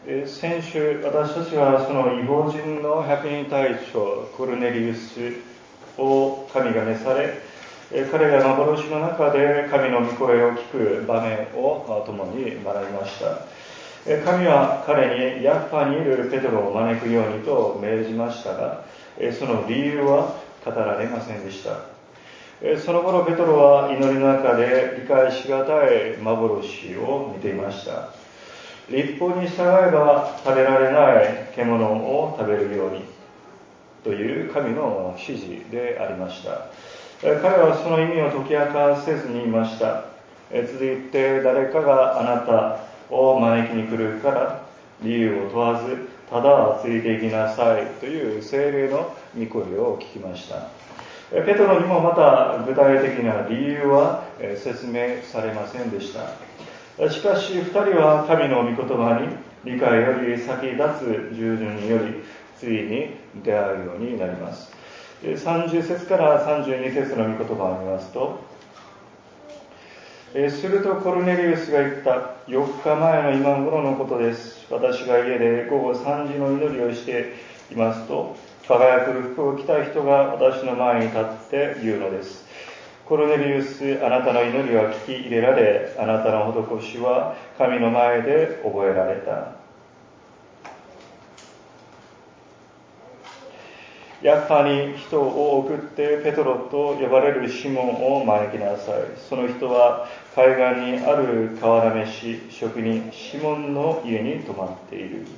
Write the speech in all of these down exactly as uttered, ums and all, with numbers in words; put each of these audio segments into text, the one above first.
先週私たちはその異邦人の百人隊長コルネリウスを神が召され、彼が幻の中で神の御声を聞く場面を共に学びました。神は彼にヤッファにいるペトロを招くようにと命じましたが、その理由は語られませんでした。その頃ペトロは祈りの中で理解しがたい幻を見ていました。律法に従えば食べられない獣を食べるようにという神の指示でありました。彼はその意味を解き明かせずにいました。続いて誰かがあなたを招きに来るから理由を問わずただついていきなさいという聖霊の御声を聞きました。ペトロにもまた具体的な理由は説明されませんでした。しかし二人は神の御言葉に理解より先立つ従順によりついに出会うようになります。さんじゅう節からさんじゅうに節の御言葉を見ますと、するとコルネリウスが言った。よっかまえの今頃のことです。私が家で午後さんじの祈りをしていますと、輝く服を着た人が私の前に立って言うのです。コルネリウス、あなたの祈りは聞き入れられ、あなたの施しは神の前で覚えられた。ヤッファに人を送ってペトロと呼ばれるシモンを招きなさい。その人は海岸にある川試し職人シモンの家に泊まっている。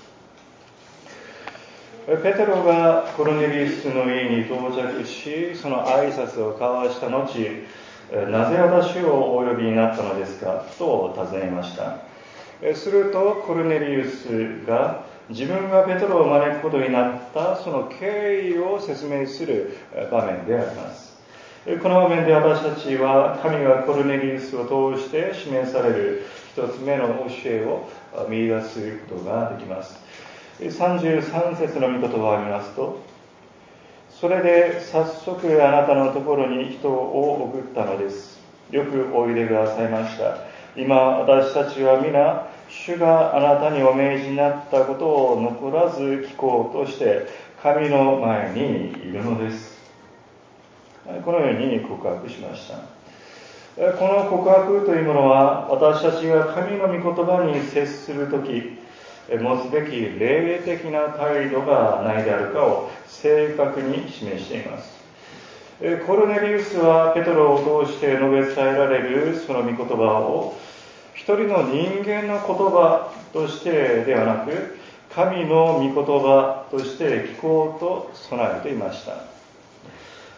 ペテロがコルネリウスの家に到着し、その挨拶を交わした後、なぜ私をお呼びになったのですかと尋ねました。するとコルネリウスが自分がペテロを招くことになったその経緯を説明する場面であります。この場面で私たちは神がコルネリウスを通して示される一つ目の教えを見出すことができます。さんじゅうさん節の御言葉を見ますと、それで早速あなたのところに人を送ったのです。よくおいでくださいました。今私たちは皆主があなたにお命じになったことを残らず聞こうとして神の前にいるのです。このように告白しました。この告白というものは私たちが神の御言葉に接するとき持つべき霊的な態度が何であるかを正確に示しています。コルネリウスはペトロを通して述べ伝えられるその御言葉を一人の人間の言葉としてではなく神の御言葉として聞こうと備えていました。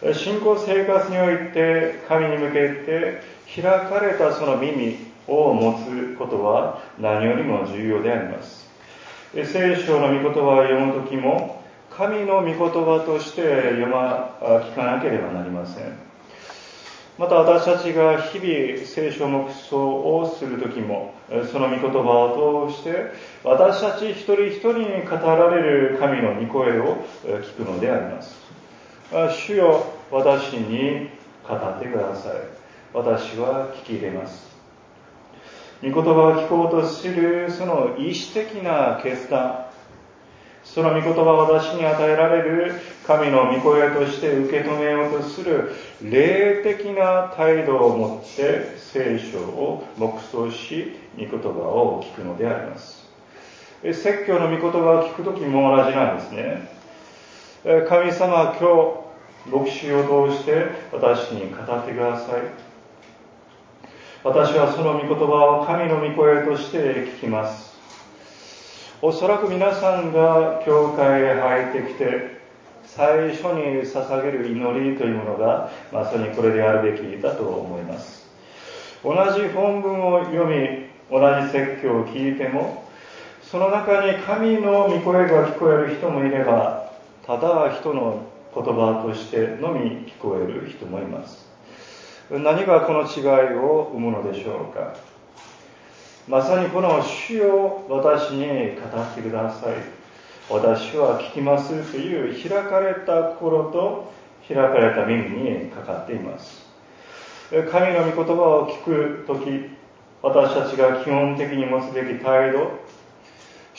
信仰生活において神に向けて開かれたその耳を持つことは何よりも重要であります。聖書の御言葉を読むときも神の御言葉として読ま聞かなければなりません。また私たちが日々聖書黙想をするときもその御言葉を通して私たち一人一人に語られる神の御声を聞くのであります。主よ、私に語ってください。私は聞き入れます。御言葉を聞こうとするその意志的な決断、その御言葉を私に与えられる神の御声として受け止めようとする霊的な態度を持って聖書を黙想し、御言葉を聞くのであります。説教の御言葉を聞くときも同じなんですね。神様、今日牧師を通して私に語ってください。私はその御言葉を神の御声として聞きます。おそらく皆さんが教会へ入ってきて最初に捧げる祈りというものがまさにこれであるべきだと思います。同じ本文を読み、同じ説教を聞いてもその中に神の御声が聞こえる人もいれば、ただ人の言葉としてのみ聞こえる人もいます。何がこの違いを生むのでしょうか。まさにこの主を私に語ってください、私は聞きますという開かれた心と開かれた耳にかかっています。神の御言葉を聞くとき、私たちが基本的に持つべき態度、主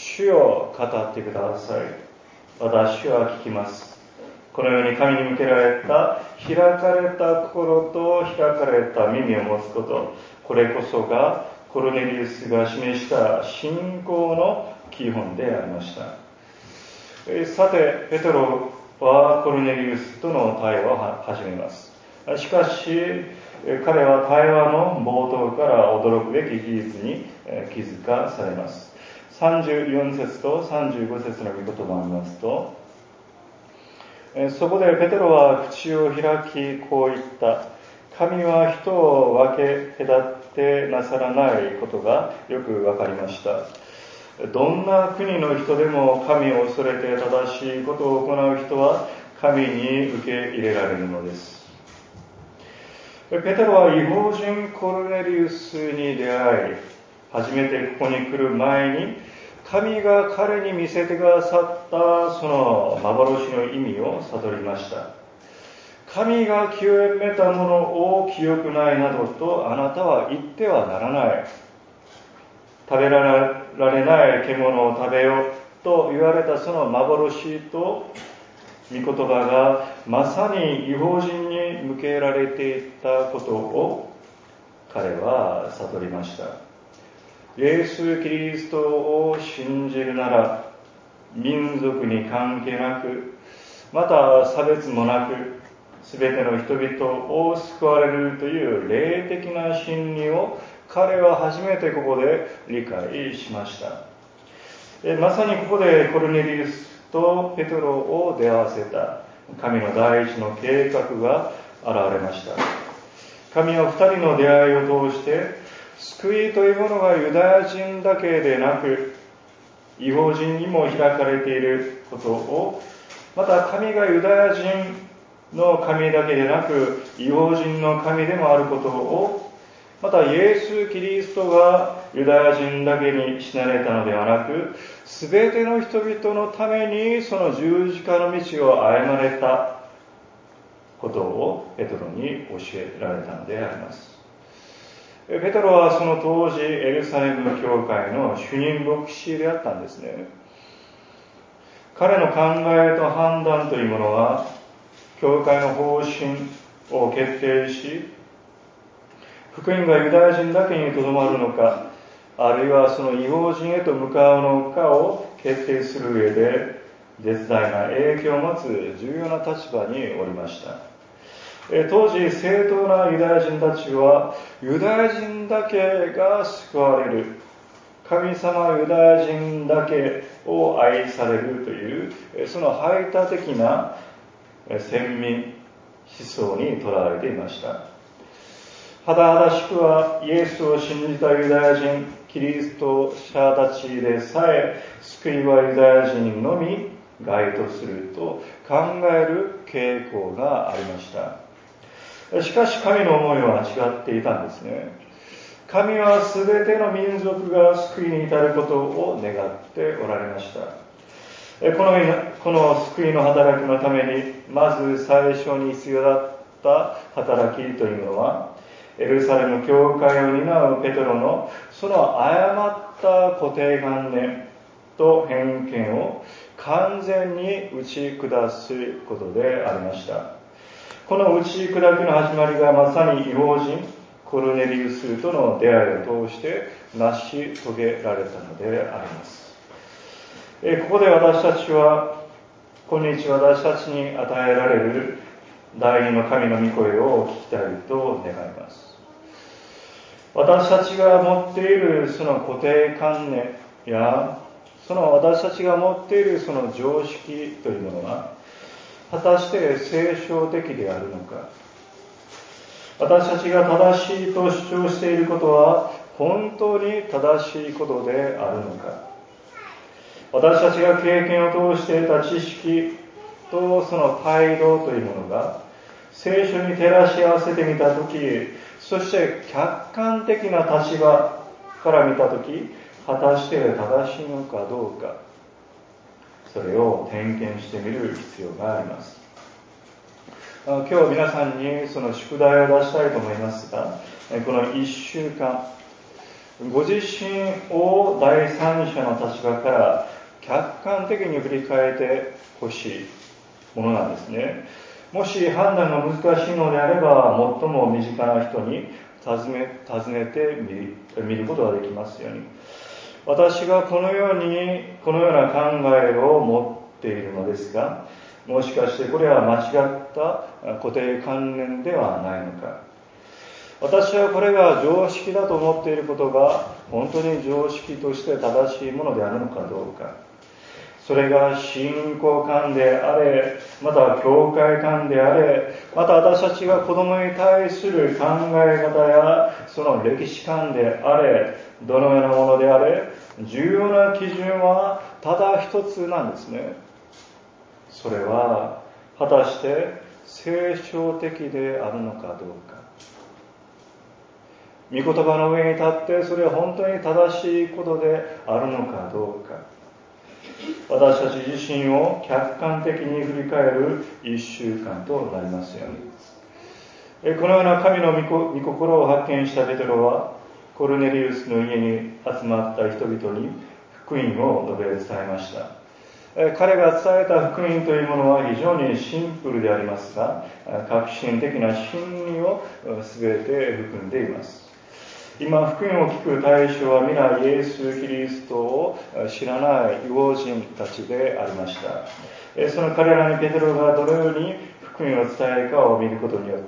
主よ語ってください。私は聞きます。このように神に向けられた開かれた心と開かれた耳を持つこと、これこそがコルネリウスが示した信仰の基本でありました。さて、ペトロはコルネリウスとの対話を始めます。しかし、彼は対話の冒頭から驚くべき事実に気づかされます。さんじゅうよん節とさんじゅうご節の御言葉を見ますと、そこでペテロは口を開きこう言った。神は人を分け隔てなさらないことがよくわかりました。どんな国の人でも神を恐れて正しいことを行う人は神に受け入れられるのです。ペテロは異邦人コルネリウスに出会い、初めてここに来る前に神が彼に見せてくださったその幻の意味を悟りました。神が清めたものを清くないなどとあなたは言ってはならない。食べられない獣を食べよと言われたその幻と御言葉がまさに異邦人に向けられていたことを彼は悟りました。イエス・キリストを信じるなら民族に関係なく、また差別もなく、すべての人々を救われるという霊的な真理を彼は初めてここで理解しました。まさにここでコルネリウスとペトロを出会わせた神の第一の計画が現れました。神は二人の出会いを通して救いというものがユダヤ人だけでなく異邦人にも開かれていることを、また神がユダヤ人の神だけでなく異邦人の神でもあることを、またイエス・キリストがユダヤ人だけに死なれたのではなく、すべての人々のためにその十字架の道を歩まれたことをペトロに教えられたのであります。ペトロはその当時エルサレムの教会の主任牧師であったんですね。彼の考えと判断というものは教会の方針を決定し、福音がユダヤ人だけにとどまるのか、あるいはその異邦人へと向かうのかを決定する上で絶大な影響を持つ重要な立場におりました。当時正当なユダヤ人たちはユダヤ人だけが救われる、神様ユダヤ人だけを愛されるというその排他的な先民思想にとらわれていました。甚だしくはイエスを信じたユダヤ人キリスト者たちでさえ救いはユダヤ人のみ該当すると考える傾向がありました。しかし神の思いは違っていたんですね。神はすべての民族が救いに至ることを願っておられました。この、この救いの働きのためにまず最初に必要だった働きというのは、エルサレム教会を担うペトロのその誤った固定観念と偏見を完全に打ち下すことでありました。この打ち砕きの始まりがまさに異邦人コルネリウスとの出会いを通して成し遂げられたのであります。えここで私たちは今日私たちに与えられる第二の神の御声を聞きたいと願います。私たちが持っているその固定観念やその私たちが持っているその常識というものは果たして聖書的であるのか。私たちが正しいと主張していることは本当に正しいことであるのか。私たちが経験を通して得た知識とその態度というものが聖書に照らし合わせてみたとき、そして客観的な立場から見たとき、果たして正しいのかどうか、それを点検してみる必要があります。今日皆さんにその宿題を出したいと思いますが、このいっしゅうかんご自身を第三者の立場から客観的に振り返ってほしいものなんですね。もし判断が難しいのであれば、最も身近な人に尋ね、尋ねてみ、見ることができますように。私がこのように、このような考えを持っているのですが、もしかしてこれは間違った固定観念ではないのか。私はこれが常識だと思っていることが本当に常識として正しいものであるのかどうか。それが信仰観であれ、また教会観であれ、また私たちが子供に対する考え方やその歴史観であれ、どのようなものであれ、重要な基準はただ一つなんですね。それは果たして聖書的であるのかどうか。御言葉の上に立ってそれは本当に正しいことであるのかどうか。私たち自身を客観的に振り返る一週間となりますように。このような神の御心を発見したペテロはコルネリウスの家に集まった人々に福音を述べ伝えました。彼が伝えた福音というものは非常にシンプルでありますが、革新的な真理を全て含んでいます。今、福音を聞く対象は皆イエス・キリストを知らない異邦人たちでありました。その彼らにペテロがどのように福音を伝えるかを見ることによって、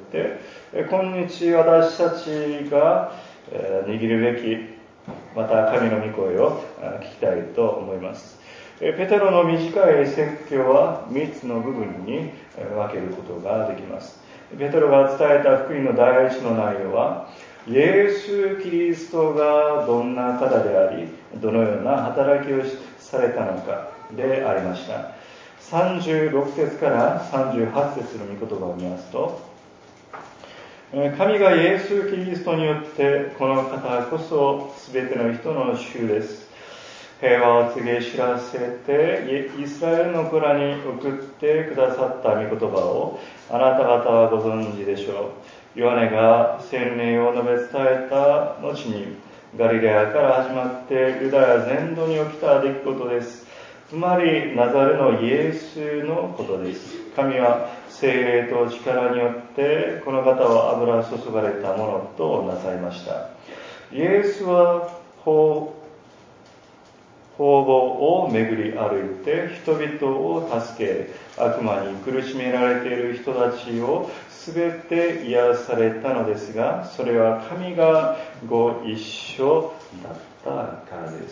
今日私たちが握るべき、また神の御声を聞きたいと思います。ペテロの短い説教はみっつの部分に分けることができます。ペテロが伝えた福音の第一の内容は、イエス・キリストがどんな方であり、どのような働きをされたのかでありました。さんじゅうろく節からさんじゅうはち節の御言葉を見ますと、神がイエス・キリストによってこの方こそ全ての人の主です。平和を告げ知らせてイスラエルの子らに送ってくださった御言葉をあなた方はご存知でしょう。ヨハネが洗礼を述べ伝えた後にガリレアから始まってユダヤ全土に起きた出来事です。つまりナザレのイエスのことです。神は聖霊と力によってこの方を油注がれたものとなさいました。イエスは法方々を巡り歩いて人々を助け、悪魔に苦しめられている人たちをすべて癒されたのですが、それは神がご一緒だったからです。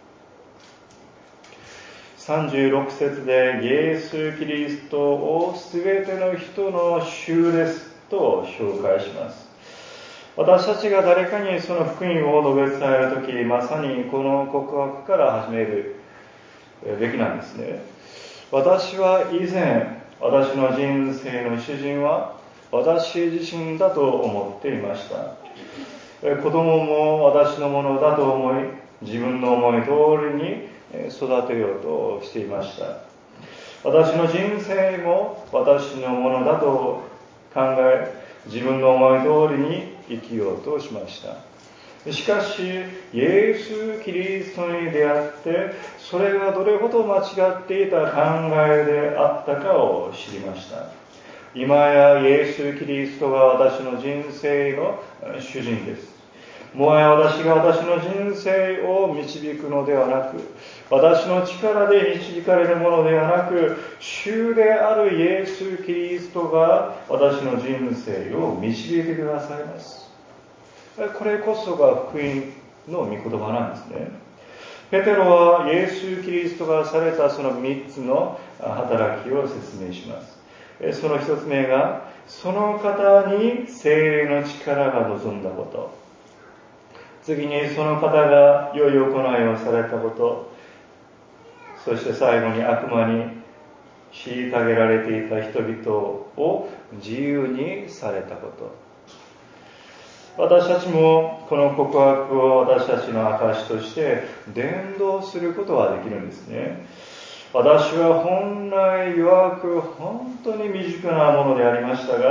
さんじゅうろく節でイエス・キリストをすべての人の主ですと紹介します。私たちが誰かにその福音を述べ伝えるとき、まさにこの告白から始めるべきなんですね。私は以前、私の人生の主人は私自身だと思っていました。子供も私のものだと思い、自分の思い通りに育てようとしていました。私の人生も私のものだと考え、自分の思い通りに生きようとしました。しかし、イエス・キリストに出会って、それがどれほど間違っていた考えであったかを知りました。今やイエス・キリストが私の人生の主人です。もはや私が私の人生を導くのではなく、私の力で導かれるものではなく、主であるイエス・キリストが私の人生を導いてくださいます。これこそが福音の御言葉なんですね。ペテロはイエス・キリストがされたその三つの働きを説明します。その一つ目が、その方に聖霊の力が望んだこと。次にその方が良い行いをされたこと。そして最後に悪魔に虐げられていた人々を自由にされたこと。私たちもこの告白を私たちの証として伝道することができるんですね。私は本来弱く本当に未熟なものでありましたが、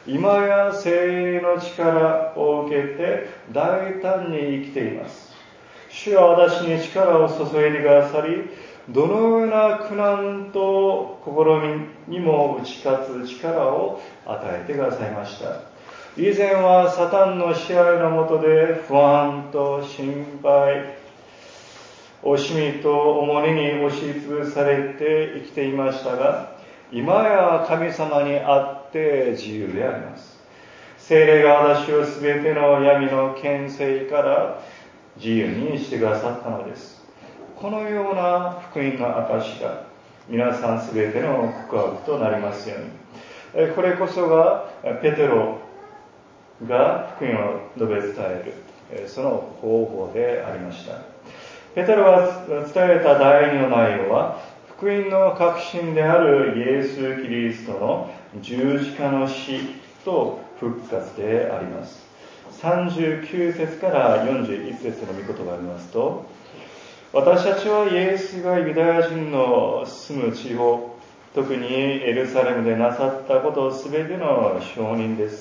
今や聖霊の力を受けて大胆に生きています。主は私に力を注いでくださり、どのような苦難と試みにも打ち勝つ力を与えてくださいました。以前はサタンの支配の下で不安と心配、惜しみと重荷に押しつぶされて生きていましたが、今や神様にあって自由であります。聖霊が私をすべての闇の権勢から自由にしてくださったのです。このような福音の証が皆さんすべての告白となりますように。これこそがペテロが福音を述べ伝えるその方法でありました。ペテロが伝えた第二の内容は、福音の核心であるイエス・キリストの十字架の死と復活であります。さんじゅうきゅう節からよんじゅういち節の御言葉を読みますと、私たちはイエスがユダヤ人の住む地方、特にエルサレムでなさったことすべての証人です。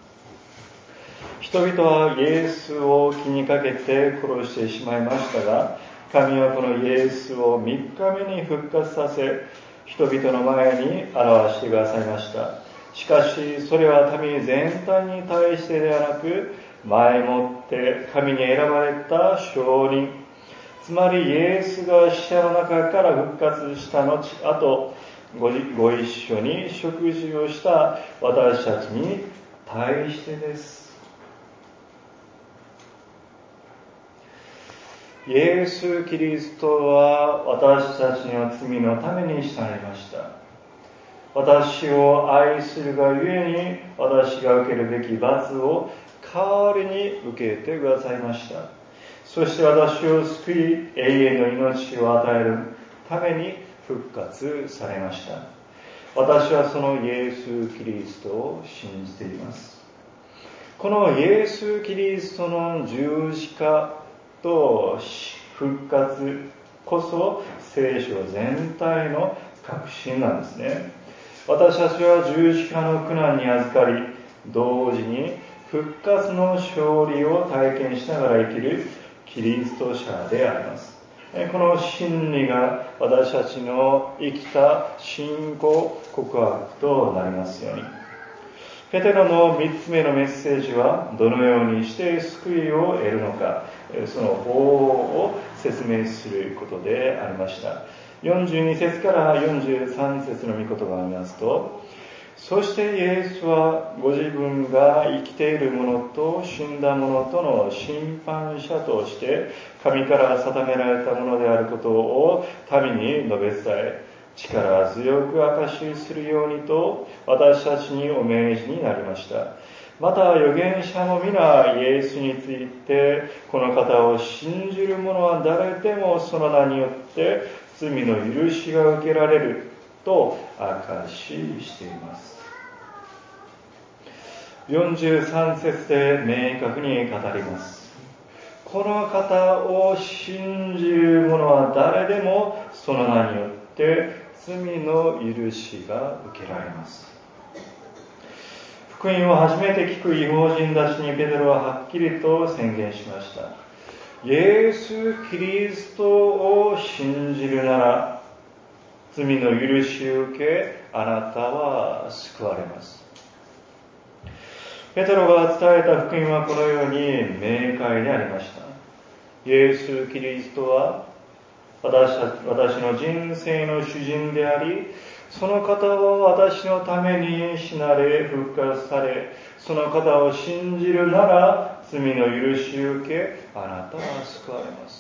人々はイエスを気にかけて殺してしまいましたが、神はこのイエスをみっかめに復活させ、人々の前に表してくださいました。しかし、それは民全体に対してではなく、前もって神に選ばれた証人、つまりイエスが死者の中から復活した後、あとご、ご一緒に食事をした私たちに対してです。イエス・キリストは私たちの罪のために死なれました。私を愛するがゆえに、私が受けるべき罰を代わりに受けてくださいました。そして私を救い、永遠の命を与えるために復活されました。私はそのイエス・キリストを信じています。このイエス・キリストの十字架と復活こそ聖書全体の核心なんですね。私たちは十字架の苦難に預かり、同時に復活の勝利を体験しながら生きるキリスト者であります。この真理が私たちの生きた信仰告白となりますように。ペテロの三つ目のメッセージは、どのようにして救いを得るのか、その方を説明することでありました。よんじゅうに節からよんじゅうさん節の御言葉を見ますと、そしてイエスはご自分が生きている者と死んだ者との審判者として神から定められたものであることを民に述べ伝え、力強く証しするようにと私たちにお命じになりました。また預言者も皆イエスについて、この方を信じる者は誰でもその名によって罪の許しが受けられると証ししています。よんじゅうさん節で明確に語ります。この方を信じる者は誰でもその名によって罪の許しが受けられます。福音を初めて聞く異邦人たちにペテロははっきりと宣言しました。イエス・キリストを信じるなら罪の許しを受け、あなたは救われます。ペテロが伝えた福音はこのように明快でありました。イエス・キリストは 私, 私の人生の主人であり、その方は私のために死なれ復活され、その方を信じるなら罪の許しを受け、あなたは救われます。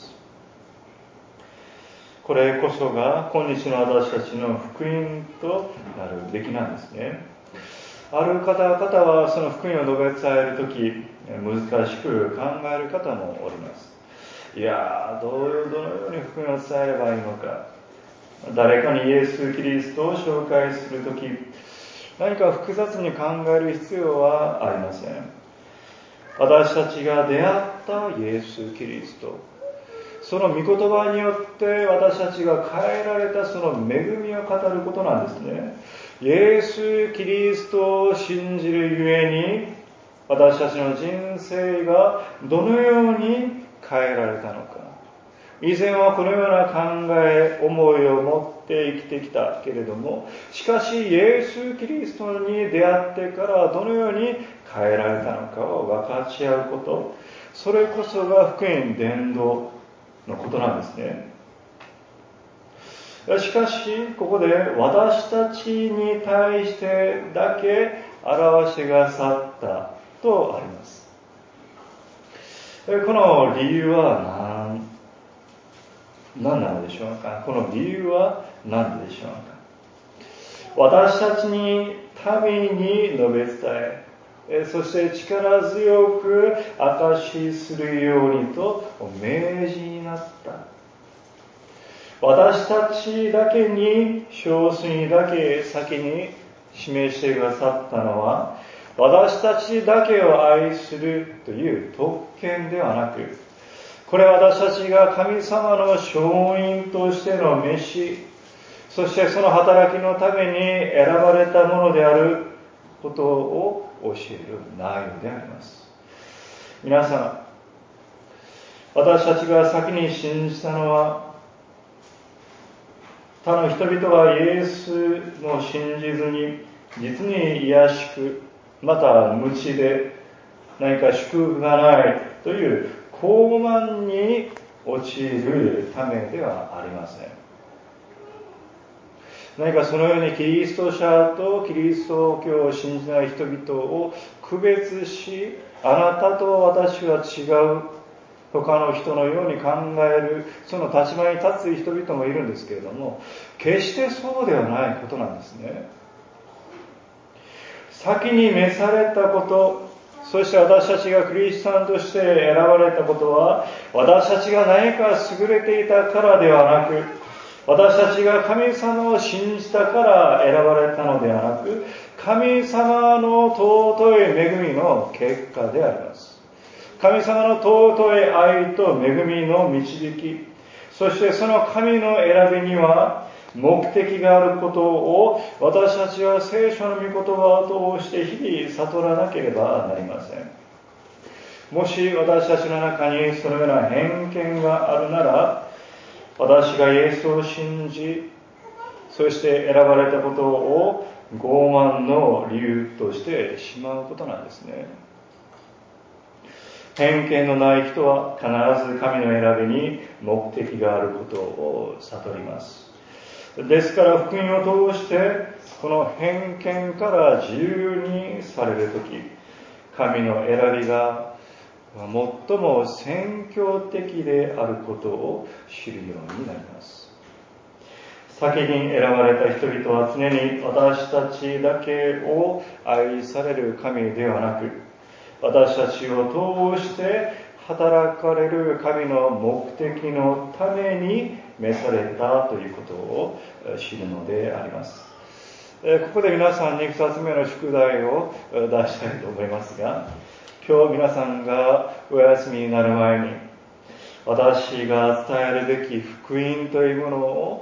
これこそが今日の私たちの福音となるべきなんですね。ある方々はその福音を述べ伝えるとき、難しく考える方もおります。いやー、どうどのように福音を伝えればいいのか。誰かにイエス・キリストを紹介するとき、何か複雑に考える必要はありません。私たちが出会ったイエス・キリスト、その御言葉によって私たちが変えられたその恵みを語ることなんですね。 イエス・キリストを信じるゆえに、私たちの人生がどのように変えられたのか。以前はこのような考え、思いを持って生きてきたけれども、しかしイエス・キリストに出会ってからどのように変えられたのかを分かち合うこと、それこそが福音伝道のことなんですね。しかし、ここで私たちに対してだけ表しが去ったとあります。この理由は何、何なのでしょうか。この理由は何でしょうか。私たちに民に述べ伝え、そして力強く証しするようにと命じになった。私たちだけに、少数にだけ先に示してくださったのは、私たちだけを愛するという特権ではなく、これは私たちが神様の証人としての召し、そしてその働きのために選ばれたものであることを教える内容であります。皆さん、私たちが先に信じたのは、他の人々はイエスを信じずに、実に卑しく、また無知で、何か祝福がないという傲慢に陥るためではありません。何かそのようにキリスト者とキリスト教を信じない人々を区別し、あなたと私は違う、他の人のように考える、その立場に立つ人々もいるんですけれども、決してそうではないことなんですね。先に召されたこと、そして私たちがクリスチャンとして選ばれたことは、私たちが何か優れていたからではなく、私たちが神様を信じたから選ばれたのではなく、神様の尊い恵みの結果であります。神様の尊い愛と恵みの導き、そしてその神の選びには目的があることを私たちは聖書の御言葉を通して日々悟らなければなりません。もし私たちの中にそのような偏見があるなら、私がイエスを信じ、そして選ばれたことを傲慢の理由としてしまうことなんですね。偏見のない人は必ず神の選びに目的があることを悟ります。ですから福音を通してこの偏見から自由にされるとき、神の選びが最も宣教的であることを知るようになります。先に選ばれた人々は常に私たちだけを愛される神ではなく、私たちを通して働かれる神の目的のために召されたということを知るのであります。ここで皆さんにふたつめの宿題を出したいと思いますが、今日皆さんがお休みになる前に、私が伝えるべき福音というものを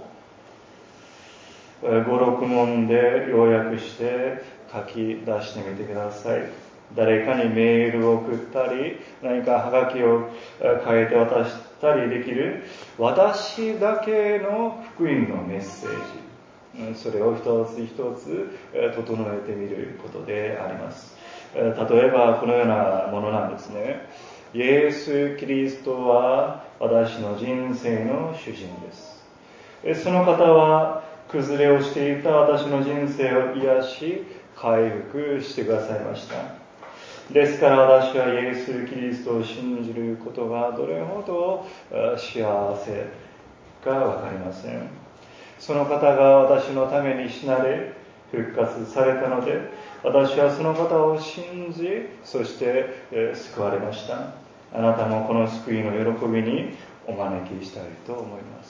ご、ろくもんで要約して書き出してみてください。誰かにメールを送ったり、何かハガキを書いて渡したりできる私だけの福音のメッセージ、それを一つ一つ整えてみることであります。例えばこのようなものなんですね。イエス・キリストは私の人生の主人です。その方は崩れをしていた私の人生を癒し回復してくださいました。ですから私はイエス・キリストを信じることがどれほど幸せかわかりません。その方が私のために死なれ復活されたので、私はその方を信じ、そして救われました。あなたもこの救いの喜びにお招きしたいと思います。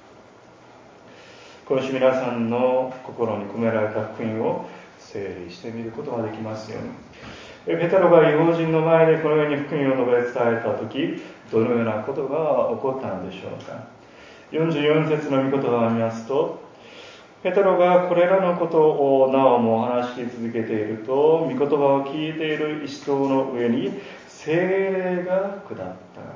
今週皆さんの心に込められた福音を整理してみることができますように。ペテロが異邦人の前でこのように福音を述べ伝えたとき、どのようなことが起こったのでしょうか。よんじゅうよん節の御言葉を見ますと、 ペテロがこれらのことをなおも話し続けていると、御言葉を聞いている一同の上に聖霊が下った。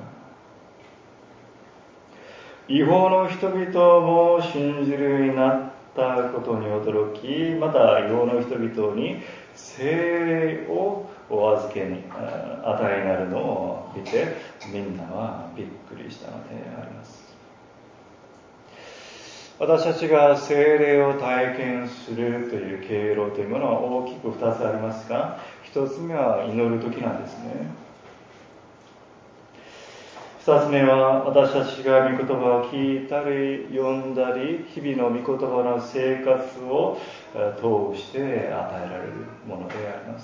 違法の人々も信じるようになったことに驚き、また違法の人々に聖霊をお預けに与えになるのを見て、みんなはびっくりしたのであります。私たちが聖霊を体験するという経路というものは大きくふたつありますが、ひとつめは祈るときなんですね。ふたつめは私たちが御言葉を聞いたり読んだり、日々の御言葉の生活を通して与えられるものであります。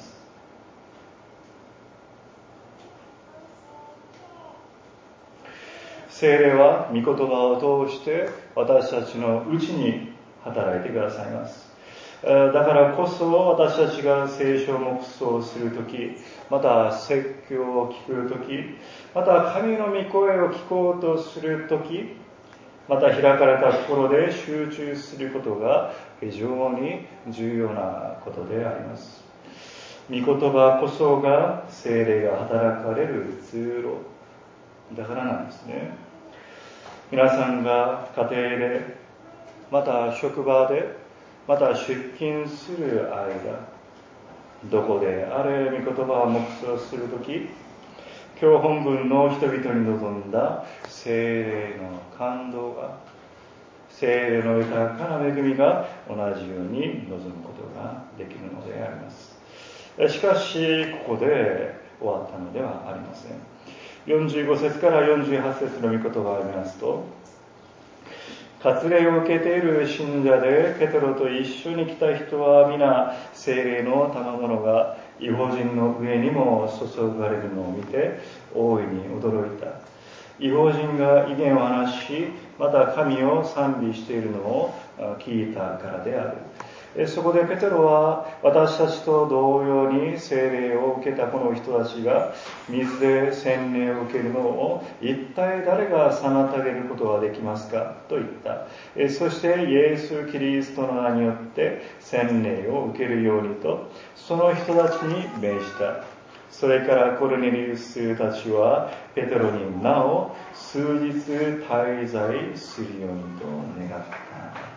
聖霊は御言葉を通して私たちのうちに働いてくださいます。だからこそ私たちが聖書黙想するとき、また説教を聞くとき、また神の御声を聞こうとするとき、また開かれた心で集中することが非常に重要なことであります。御言葉こそが聖霊が働かれる通路だからなんですね。皆さんが家庭で、また職場で、また出勤する間、どこであれ御言葉を黙想するとき、今日本文の人々に臨んだ聖霊の感動が、聖霊の豊かな恵みが同じように臨むことができるのであります。しかし、ここで終わったのではありません。よんじゅうご節からよんじゅうはち節の御言葉を見ますと、割礼を受けている信者でペテロと一緒に来た人は皆聖霊の賜物が異邦人の上にも注がれるのを見て大いに驚いた。異邦人が異言を話し、また神を賛美しているのを聞いたからである。そこでペテロは私たちと同様に聖霊を受けたこの人たちが水で洗礼を受けるのを一体誰が妨げることができますかと言った。そしてイエス・キリストの名によって洗礼を受けるようにとその人たちに命じた。それからコルネリウスたちはペテロになお数日滞在するようにと願った。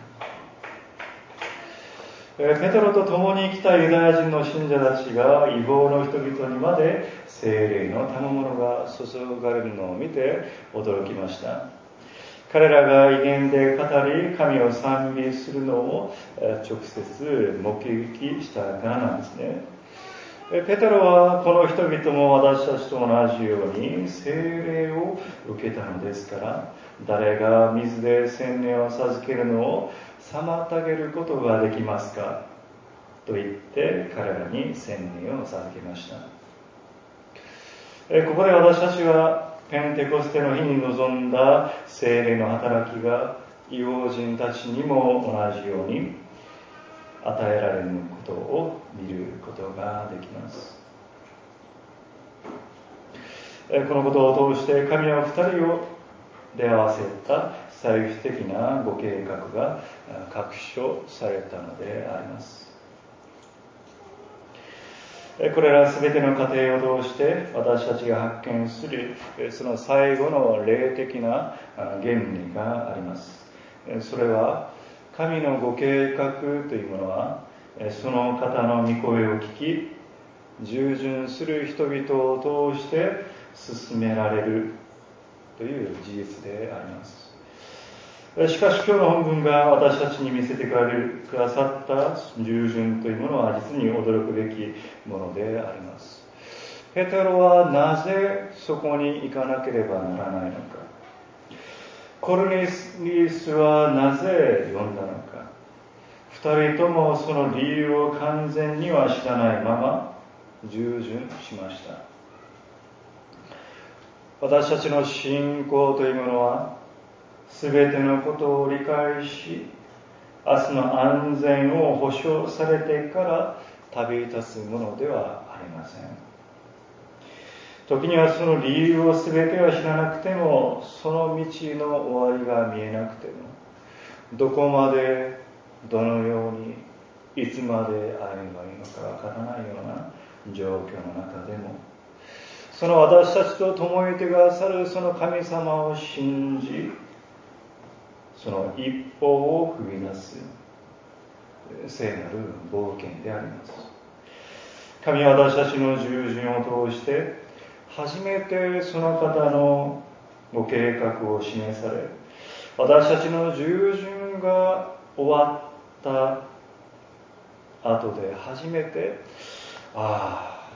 ペテロと共に来たユダヤ人の信者たちが異邦の人々にまで聖霊の賜物が注がれるのを見て驚きました。彼らが異言で語り神を賛美するのを直接目撃したからなんですね。ペテロはこの人々も私たちと同じように聖霊を受けたのですから、誰が水で洗礼を授けるのを妨げることができますかと言って彼らに洗礼を授けました。ここで私たちはペンテコステの日に臨んだ聖霊の働きが異邦人たちにも同じように与えられることを見ることができます。このことを通して神は二人を出会わせた最終的なご計画が確証されたのであります。これらすべての過程を通して私たちが発見するその最後の霊的な原理があります。それは神のご計画というものはその方の御声を聞き従順する人々を通して進められるという事実であります。しかし今日の本文が私たちに見せてくださった従順というものは実に驚くべきものであります。ペテロはなぜそこに行かなければならないのか。コルネリウスはなぜ呼んだのか。二人ともその理由を完全には知らないまま従順しました。私たちの信仰というものはすべてのことを理解し、明日の安全を保証されてから旅立つものではありません。時にはその理由をすべては知らなくても、その道の終わりが見えなくても、どこまでどのようにいつまで歩めばいいのかわからないような状況の中でも、その私たちと共にいてくださるその神様を信じ、その一歩を踏み出す聖なる冒険であります。神は私たちの従順を通して初めてその方のご計画を示され、私たちの従順が終わった後で初めて、あ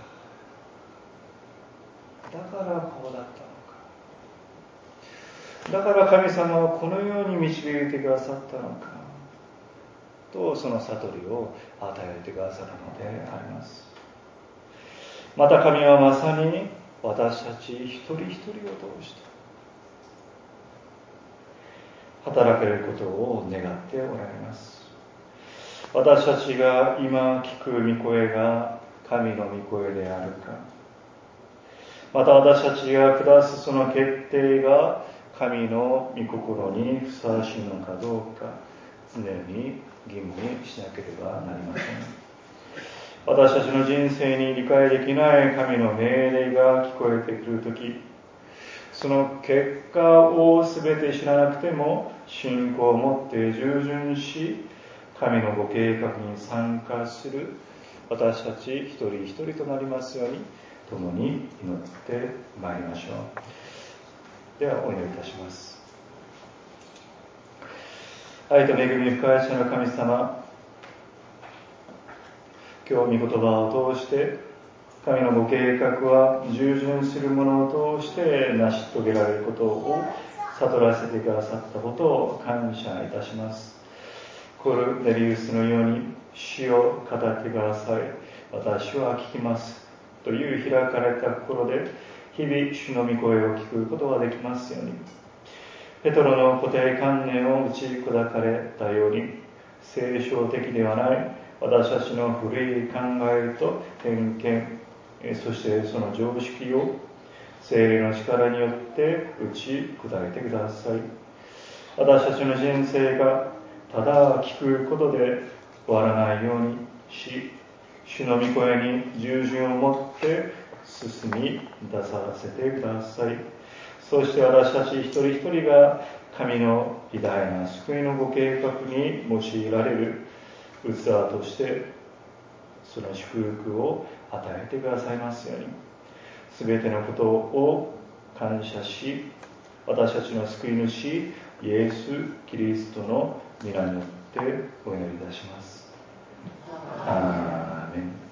あ、だからこうだったのか、だから神様はこのように導いてくださったのかと、その悟りを与えてくださるのであります。また神はまさに私たち一人一人を通して働けることを願っておられます。私たちが今聞く御声が神の御声であるか、また私たちが下すその決定が神の御心にふさわしいのかどうか、常に吟味しなければなりません。私たちの人生に理解できない神の命令が聞こえてくるとき、その結果を全て知らなくても信仰を持って従順し、神のご計画に参加する私たち一人一人となりますように、共に祈ってまいりましょう。ではお祈りいたします。愛と恵み深い主の神様、今日御言葉を通して神のご計画は従順する者を通して成し遂げられることを悟らせてくださったことを感謝いたします。コルネリウスのように、主を語ってください、私は聞きますという開かれた心で日々主の御声を聞くことができますように、ペトロの固定観念を打ち砕かれたように、聖書的ではない私たちの古い考えと偏見、そしてその常識を聖霊の力によって打ち砕いてください。私たちの人生がただ聞くことで終わらないようにし、主の御声に従順を持って進み出させてください。そして私たち一人一人が神の偉大な救いのご計画に用いられる器としてその祝福を与えてくださいますように、すべてのことを感謝し、私たちの救い主イエス・キリストの皆によってお祈りいたします。アーメン。